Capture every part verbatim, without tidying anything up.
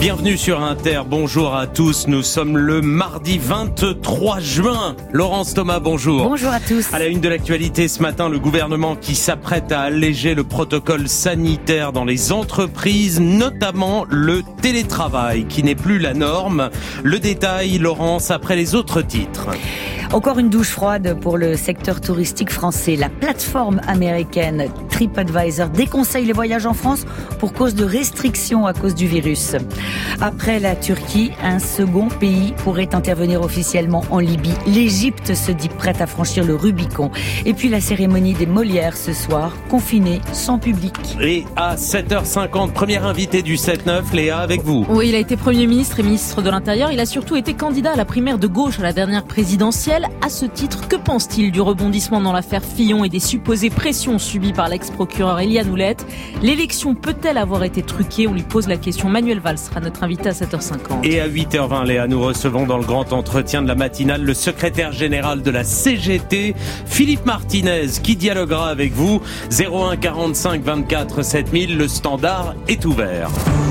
Bienvenue sur Inter, bonjour à tous, nous sommes le mardi vingt-trois juin. Laurence Thomas, bonjour. Bonjour à tous. À la une de l'actualité ce matin, le gouvernement qui s'apprête à alléger le protocole sanitaire dans les entreprises, notamment le télétravail qui n'est plus la norme. Le détail, Laurence, après les autres titres. Encore une douche froide pour le secteur touristique français. La plateforme américaine TripAdvisor déconseille les voyages en France pour cause de restrictions à cause du virus. Après la Turquie, un second pays pourrait intervenir officiellement en Libye. L'Égypte se dit prête à franchir le Rubicon. Et puis la cérémonie des Molières ce soir, confinée, sans public. Et à sept heures cinquante, première invitée du sept neuf, Léa, avec vous. Oui, il a été Premier ministre et ministre de l'Intérieur. Il a surtout été candidat à la primaire de gauche à la dernière présidentielle. À ce titre, que pense-t-il du rebondissement dans l'affaire Fillon et des supposées pressions subies par l'ex-procureur Éliane Houlette? L'élection peut-elle avoir été truquée? On lui pose la question. Manuel Valls sera notre invité à sept heures cinquante. Et à huit heures vingt, Léa, nous recevons dans le grand entretien de la matinale le secrétaire général de la C G T, Philippe Martinez, qui dialoguera avec vous. zéro un quarante-cinq vingt-quatre sept mille, le standard est ouvert.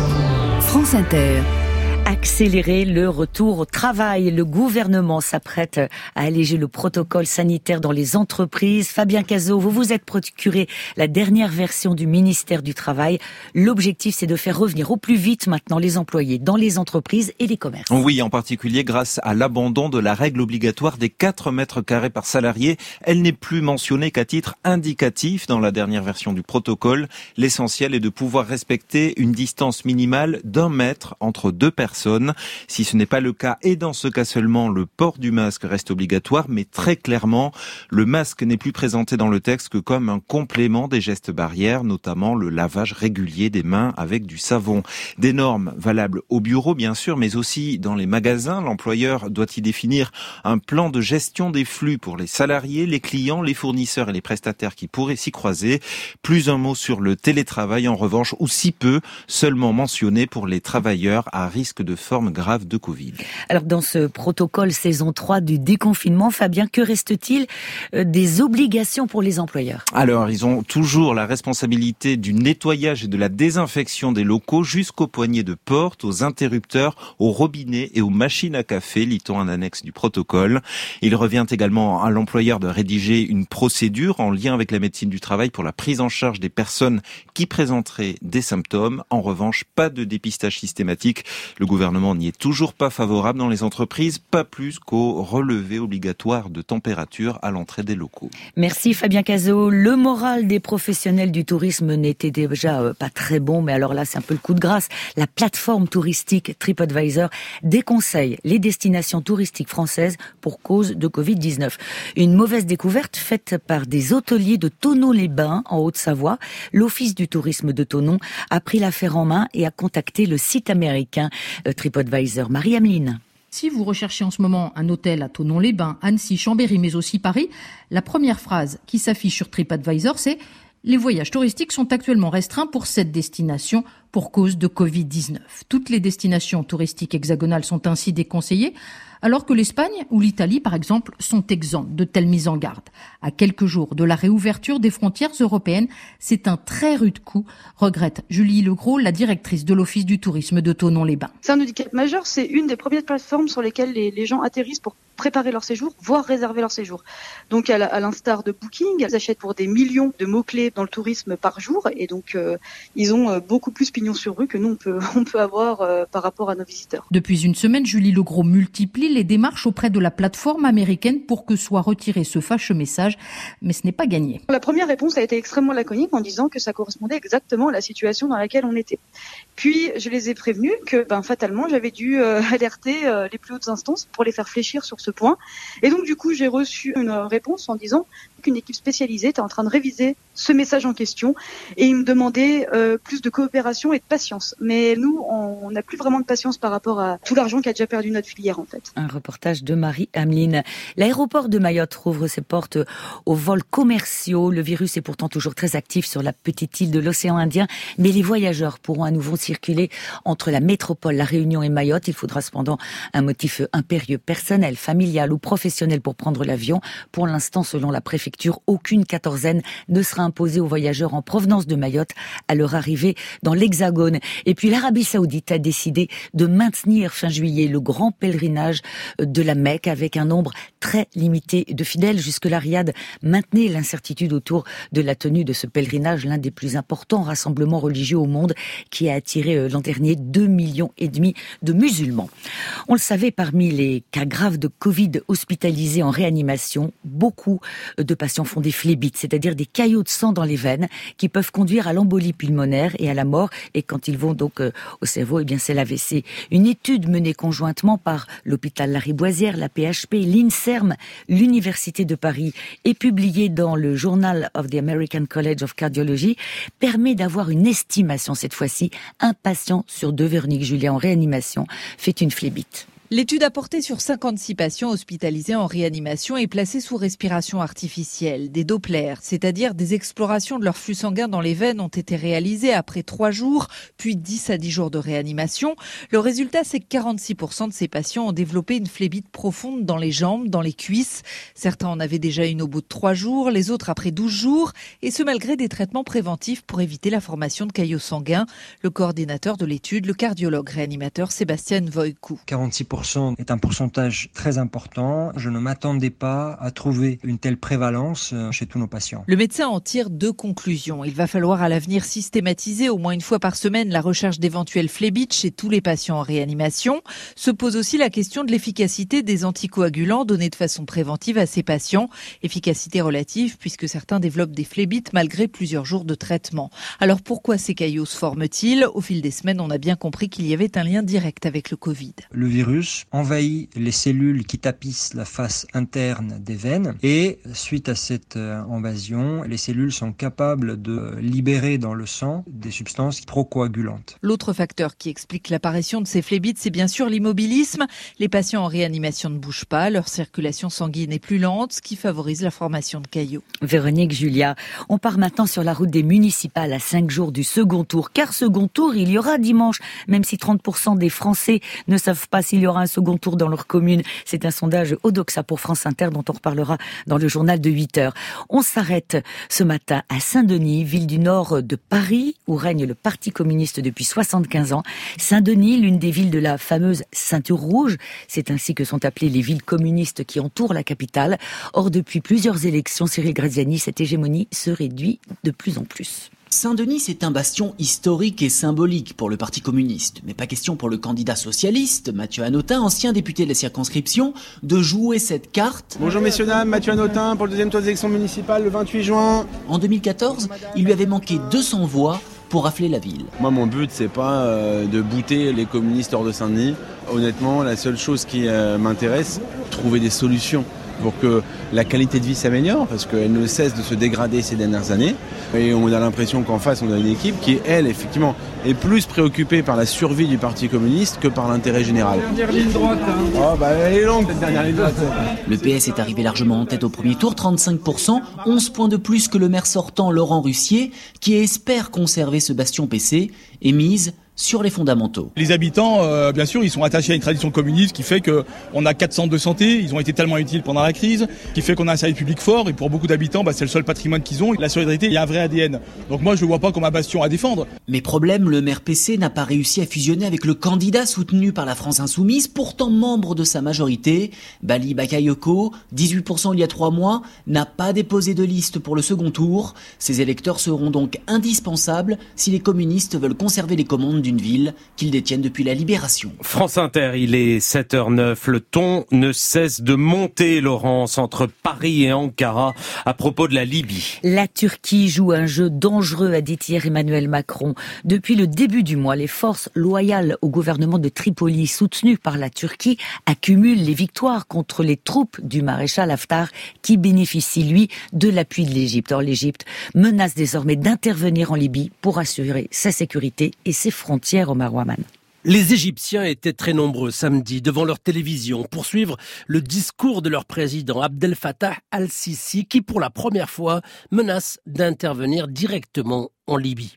France Inter. Accélérer le retour au travail. Le gouvernement s'apprête à alléger le protocole sanitaire dans les entreprises. Fabien Cazot, vous vous êtes procuré la dernière version du ministère du Travail. L'objectif, c'est de faire revenir au plus vite maintenant les employés dans les entreprises et les commerces. Oui, en particulier grâce à l'abandon de la règle obligatoire des quatre mètres carrés par salarié. Elle n'est plus mentionnée qu'à titre indicatif dans la dernière version du protocole. L'essentiel est de pouvoir respecter une distance minimale d'un mètre entre deux personnes. Si ce n'est pas le cas, et dans ce cas seulement, le port du masque reste obligatoire, mais très clairement, le masque n'est plus présenté dans le texte que comme un complément des gestes barrières, notamment le lavage régulier des mains avec du savon. Des normes valables au bureau, bien sûr, mais aussi dans les magasins. L'employeur doit y définir un plan de gestion des flux pour les salariés, les clients, les fournisseurs et les prestataires qui pourraient s'y croiser. Plus un mot sur le télétravail, en revanche, ou si peu, seulement mentionné pour les travailleurs à risque de forme grave de Covid. Alors dans ce protocole saison trois du déconfinement, Fabien, que reste-t-il des obligations pour les employeurs? Alors ils ont toujours la responsabilité du nettoyage et de la désinfection des locaux jusqu'aux poignées de porte, aux interrupteurs, aux robinets et aux machines à café, lit-on un annexe du protocole. Il revient également à l'employeur de rédiger une procédure en lien avec la médecine du travail pour la prise en charge des personnes qui présenteraient des symptômes. En revanche, pas de dépistage systématique. Le Le gouvernement n'y est toujours pas favorable dans les entreprises, pas plus qu'au relevé obligatoire de température à l'entrée des locaux. Merci Fabien Cazot. Le moral des professionnels du tourisme n'était déjà pas très bon, mais alors là c'est un peu le coup de grâce. La plateforme touristique TripAdvisor déconseille les destinations touristiques françaises pour cause de covid dix-neuf. Une mauvaise découverte faite par des hôteliers de Thonon-les-Bains en Haute-Savoie. L'Office du tourisme de Thonon a pris l'affaire en main et a contacté le site américain TripAdvisor. Marie-Ameline. Si vous recherchez en ce moment un hôtel à Thonon-les-Bains, Annecy, Chambéry, mais aussi Paris, la première phrase qui s'affiche sur TripAdvisor, c'est « Les voyages touristiques sont actuellement restreints pour cette destination pour cause de covid dix-neuf ». Toutes les destinations touristiques hexagonales sont ainsi déconseillées, alors que l'Espagne ou l'Italie, par exemple, sont exemptes de telles mises en garde. À quelques jours de la réouverture des frontières européennes, c'est un très rude coup, regrette Julie Legros, la directrice de l'Office du tourisme de Thonon-les-Bains. C'est un handicap majeur, c'est une des premières plateformes sur lesquelles les, les gens atterrissent pour préparer leur séjour, voire réserver leur séjour. Donc à, la, à l'instar de Booking, ils achètent pour des millions de mots-clés dans le tourisme par jour, et donc euh, ils ont euh, beaucoup plus pignon sur rue que nous on peut, on peut avoir euh, par rapport à nos visiteurs. Depuis une semaine, Julie Legros multiplie les démarches auprès de la plateforme américaine pour que soit retiré ce fâcheux message, mais ce n'est pas gagné. La première réponse a été extrêmement laconique en disant que ça correspondait exactement à la situation dans laquelle on était. Puis je les ai prévenus que ben, fatalement j'avais dû euh, alerter euh, les plus hautes instances pour les faire fléchir sur ce point. Et donc du coup j'ai reçu une réponse en disant qu'une équipe spécialisée était en train de réviser ce message en question et ils me demandaient euh, plus de coopération et de patience. Mais nous on n'a plus vraiment de patience par rapport à tout l'argent qu'a déjà perdu notre filière en fait. Un reportage de Marie-Ameline. L'aéroport de Mayotte rouvre ses portes aux vols commerciaux. Le virus est pourtant toujours très actif sur la petite île de l'océan Indien, mais les voyageurs pourront à nouveau circuler entre la métropole, la Réunion et Mayotte. Il faudra cependant un motif impérieux, personnel, familial ou professionnel pour prendre l'avion. Pour l'instant, selon la préfecture, aucune quatorzaine ne sera imposés aux voyageurs en provenance de Mayotte à leur arrivée dans l'Hexagone. Et puis l'Arabie Saoudite a décidé de maintenir fin juillet le grand pèlerinage de la Mecque avec un nombre très limité de fidèles. Jusque-là, Riyad maintenait l'incertitude autour de la tenue de ce pèlerinage, l'un des plus importants rassemblements religieux au monde, qui a attiré l'an dernier deux millions et demi de musulmans. On le savait, parmi les cas graves de Covid hospitalisés en réanimation, beaucoup de patients font des phlébites, c'est-à-dire des caillots de sang dans les veines qui peuvent conduire à l'embolie pulmonaire et à la mort. Et quand ils vont donc au cerveau, eh bien c'est l'A V C. Une étude menée conjointement par l'hôpital Lariboisière, la P H P, l'INSERM, l'Université de Paris et publiée dans le Journal of the American College of Cardiology permet d'avoir une estimation cette fois-ci. Un patient sur deux, Véronique Julia, en réanimation fait une phlébite. L'étude a porté sur cinquante-six patients hospitalisés en réanimation et placés sous respiration artificielle. Des Dopplers, c'est-à-dire des explorations de leur flux sanguin dans les veines, ont été réalisées après trois jours, puis dix à dix jours de réanimation. Le résultat, c'est que quarante-six pour cent de ces patients ont développé une phlébite profonde dans les jambes, dans les cuisses. Certains en avaient déjà une au bout de trois jours, les autres après douze jours, et ce malgré des traitements préventifs pour éviter la formation de caillots sanguins. Le coordinateur de l'étude, le cardiologue réanimateur Sébastien Voïcou. quarante-six pour cent est un pourcentage très important. Je ne m'attendais pas à trouver une telle prévalence chez tous nos patients. Le médecin en tire deux conclusions. Il va falloir à l'avenir systématiser au moins une fois par semaine la recherche d'éventuelles phlébites chez tous les patients en réanimation. Se pose aussi la question de l'efficacité des anticoagulants donnés de façon préventive à ces patients. Efficacité relative puisque certains développent des phlébites malgré plusieurs jours de traitement. Alors pourquoi ces caillots se forment-ils ? Au fil des semaines, on a bien compris qu'il y avait un lien direct avec le Covid. Le virus envahit les cellules qui tapissent la face interne des veines et suite à cette invasion, les cellules sont capables de libérer dans le sang des substances procoagulantes. L'autre facteur qui explique l'apparition de ces phlébites, c'est bien sûr l'immobilisme. Les patients en réanimation ne bougent pas, leur circulation sanguine est plus lente, ce qui favorise la formation de caillots. Véronique Julia, on part maintenant sur la route des municipales à cinq jours du second tour. Car second tour, il y aura dimanche, même si trente pour cent des Français ne savent pas s'il y aura un second tour dans leur commune. C'est un sondage Odoxa pour France Inter dont on reparlera dans le journal de huit heures. On s'arrête ce matin à Saint-Denis, ville du nord de Paris, où règne le Parti communiste depuis soixante-quinze ans. Saint-Denis, l'une des villes de la fameuse ceinture rouge. C'est ainsi que sont appelées les villes communistes qui entourent la capitale. Or, depuis plusieurs élections, Cyril Graziani, cette hégémonie se réduit de plus en plus. Saint-Denis, c'est un bastion historique et symbolique pour le Parti communiste. Mais pas question pour le candidat socialiste, Mathieu Hanotin, ancien député de la circonscription, de jouer cette carte. Bonjour messieurs, dames, Mathieu Hanotin pour le deuxième tour des élections municipales le vingt-huit juin. En deux mille quatorze, il lui avait manqué deux cents voix pour rafler la ville. Moi, mon but, c'est pas euh, de bouter les communistes hors de Saint-Denis. Honnêtement, la seule chose qui euh, m'intéresse, trouver des solutions pour que la qualité de vie s'améliore, parce qu'elle ne cesse de se dégrader ces dernières années. Et on a l'impression qu'en face, on a une équipe qui, elle, effectivement, est plus préoccupée par la survie du Parti communiste que par l'intérêt général. Dernière ligne droite. Hein. Oh, bah, elle est longue, cette dernière ligne droite. Le P S est arrivé largement en tête au premier tour, trente-cinq pour cent, onze points de plus que le maire sortant Laurent Russier, qui espère conserver ce bastion P C et mise sur les fondamentaux. Les habitants, euh, bien sûr, ils sont attachés à une tradition communiste qui fait qu'on a quatre centres de santé, ils ont été tellement utiles pendant la crise, qui fait qu'on a un service public fort, et pour beaucoup d'habitants, bah, c'est le seul patrimoine qu'ils ont. La solidarité, il y a un vrai A D N. Donc moi, je ne le vois pas comme un bastion à défendre. Mais problème, le maire P C n'a pas réussi à fusionner avec le candidat soutenu par la France Insoumise, pourtant membre de sa majorité. Bali Bakayoko, dix-huit pour cent il y a trois mois, n'a pas déposé de liste pour le second tour. Ces électeurs seront donc indispensables si les communistes veulent conserver les commandes d'une ville qu'ils détiennent depuis la libération. France Inter, il est sept heures neuf. Le ton ne cesse de monter, Laurence, entre Paris et Ankara à propos de la Libye. La Turquie joue un jeu dangereux, a dit hier Emmanuel Macron. Depuis le début du mois, les forces loyales au gouvernement de Tripoli, soutenues par la Turquie, accumulent les victoires contre les troupes du maréchal Haftar, qui bénéficie, lui, de l'appui de l'Égypte. Or, l'Égypte menace désormais d'intervenir en Libye pour assurer sa sécurité et ses frontières au Marouaman. Les Égyptiens étaient très nombreux samedi devant leur télévision pour suivre le discours de leur président Abdel Fattah al-Sisi qui pour la première fois menace d'intervenir directement en Libye.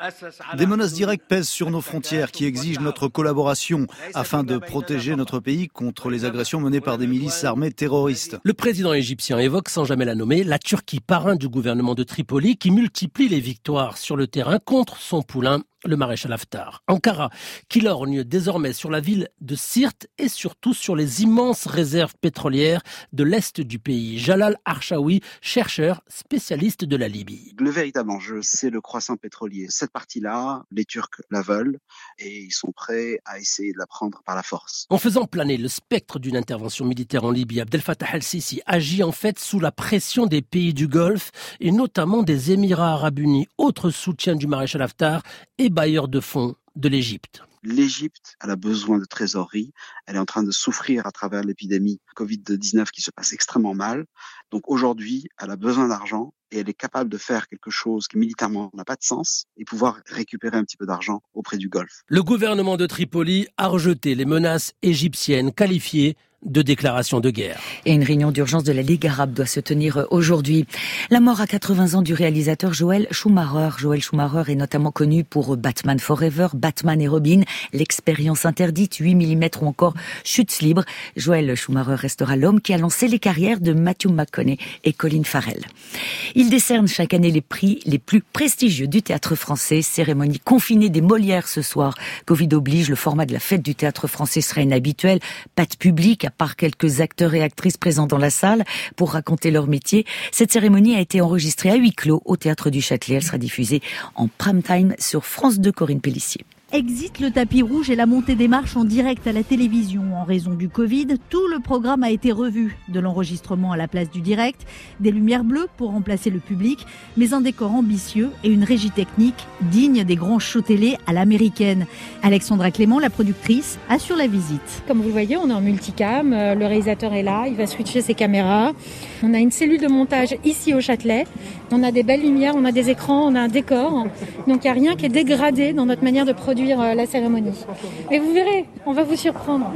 Des menaces directes pèsent sur nos frontières qui exigent notre collaboration afin de protéger notre pays contre les agressions menées par des milices armées terroristes. Le président égyptien évoque, sans jamais la nommer, la Turquie, parrain du gouvernement de Tripoli qui multiplie les victoires sur le terrain contre son poulain, le maréchal Haftar. Ankara, qui lorgne désormais sur la ville de Sirte et surtout sur les immenses réserves pétrolières de l'est du pays. Jalal Archaoui, chercheur spécialiste de la Libye. Le véritable enjeu, c'est le croissant pétrolier. Cette partie-là, les Turcs la veulent et ils sont prêts à essayer de la prendre par la force. En faisant planer le spectre d'une intervention militaire en Libye, Abdel Fattah al-Sisi agit en fait sous la pression des pays du Golfe et notamment des Émirats arabes unis, autre soutien du maréchal Haftar et bailleur de fonds de l'Égypte. L'Égypte, elle a besoin de trésorerie. Elle est en train de souffrir à travers l'épidémie covid dix-neuf qui se passe extrêmement mal. Donc aujourd'hui, elle a besoin d'argent et elle est capable de faire quelque chose qui militairement n'a pas de sens et pouvoir récupérer un petit peu d'argent auprès du Golfe. Le gouvernement de Tripoli a rejeté les menaces égyptiennes qualifiées de déclaration de guerre. Et une réunion d'urgence de la Ligue arabe doit se tenir aujourd'hui. La mort à quatre-vingts ans du réalisateur Joel Schumacher. Joel Schumacher est notamment connu pour Batman Forever, Batman et Robin, L'expérience interdite, huit millimètres ou encore Chutes libres. Joel Schumacher restera l'homme qui a lancé les carrières de Matthew McConaughey et Colin Farrell. Il décerne chaque année les prix les plus prestigieux du théâtre français. Cérémonie confinée des Molières ce soir. Covid oblige, le format de la fête du théâtre français sera inhabituel. Pas de public, à part quelques acteurs et actrices présents dans la salle pour raconter leur métier. Cette cérémonie a été enregistrée à huis clos au Théâtre du Châtelet. Elle sera diffusée en prime time sur France deux, Corinne Pélissier. Exit le tapis rouge et la montée des marches en direct à la télévision. En raison du Covid, tout le programme a été revu. De l'enregistrement à la place du direct, des lumières bleues pour remplacer le public, mais un décor ambitieux et une régie technique digne des grands shows télé à l'américaine. Alexandra Clément, la productrice, assure la visite. Comme vous le voyez, on est en multicam, le réalisateur est là, il va switcher ses caméras. On a une cellule de montage ici au Châtelet. On a des belles lumières, on a des écrans, on a un décor. Donc il n'y a rien qui est dégradé dans notre manière de produire la cérémonie. Et vous verrez, on va vous surprendre.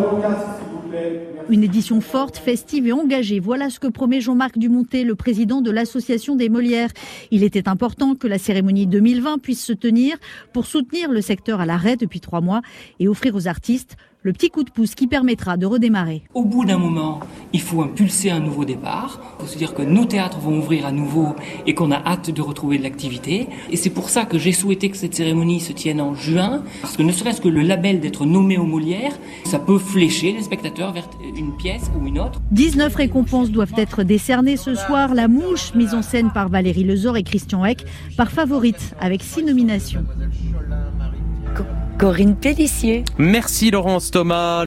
Une édition forte, festive et engagée. Voilà ce que promet Jean-Marc Dumontet, le président de l'Association des Molières. Il était important que la cérémonie deux mille vingt puisse se tenir pour soutenir le secteur à l'arrêt depuis trois mois et offrir aux artistes le petit coup de pouce qui permettra de redémarrer. Au bout d'un moment, il faut impulser un nouveau départ. Il faut se dire que nos théâtres vont ouvrir à nouveau et qu'on a hâte de retrouver de l'activité. Et c'est pour ça que j'ai souhaité que cette cérémonie se tienne en juin. Parce que ne serait-ce que le label d'être nommé aux Molières, ça peut flécher les spectateurs vers une pièce ou une autre. dix-neuf récompenses doivent être décernées ce soir. La Mouche, mise en scène par Valérie Lezor et Christian Eck, par Favorite, avec six nominations. Corinne Pélissier. Merci Laurence Thomas.